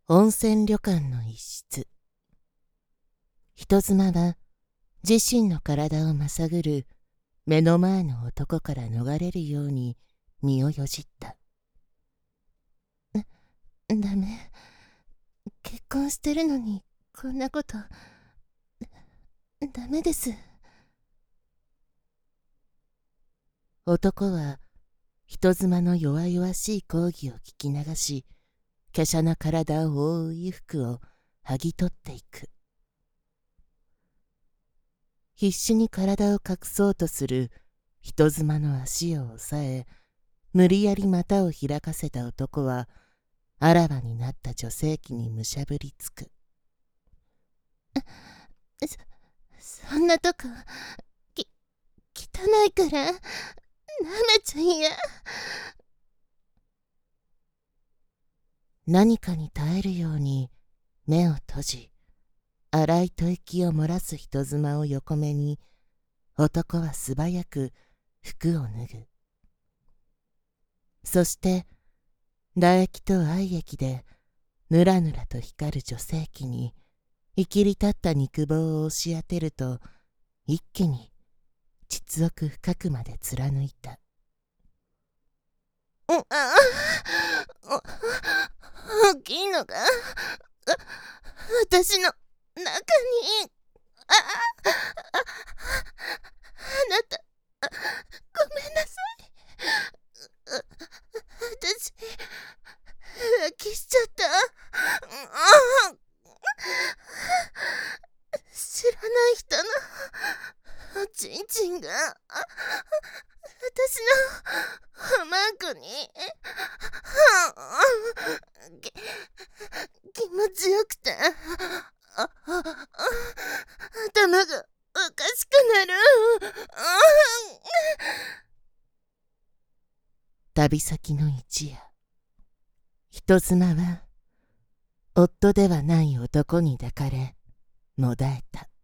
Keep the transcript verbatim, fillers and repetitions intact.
温泉旅館の一室。人妻は自身の体をまさぐる目の前の男から逃れるように身をよじった。ダメ。結婚してるのにこんなこと。ダメです。男は人妻の弱々しい講義を聞き流し、華奢な体を覆う衣服を剥ぎ取っていく。必死に体を隠そうとする人妻の足を押さえ、無理やり股を開かせた男は、あらわになった女性器にむしゃぶりつく。そ、そんなとこ、き、汚いから、舐めちゃいや。何かに耐えるように目を閉じ、荒い吐息を漏らす人妻を横目に、男は素早く服を脱ぐ。そして、唾液と愛液でぬらぬらと光る女性器に、いきり立った肉棒を押し当てると、一気に膣奥深くまで貫いた。ああ、大きいのが私の中に。ああ、あなた、ごめんなさい。私、浮気しちゃった。知らない人のおちんちんが私のマークにき気持ちよくて頭がおかしくなる。旅先の一夜、人妻は夫ではない男に抱かれもだえた。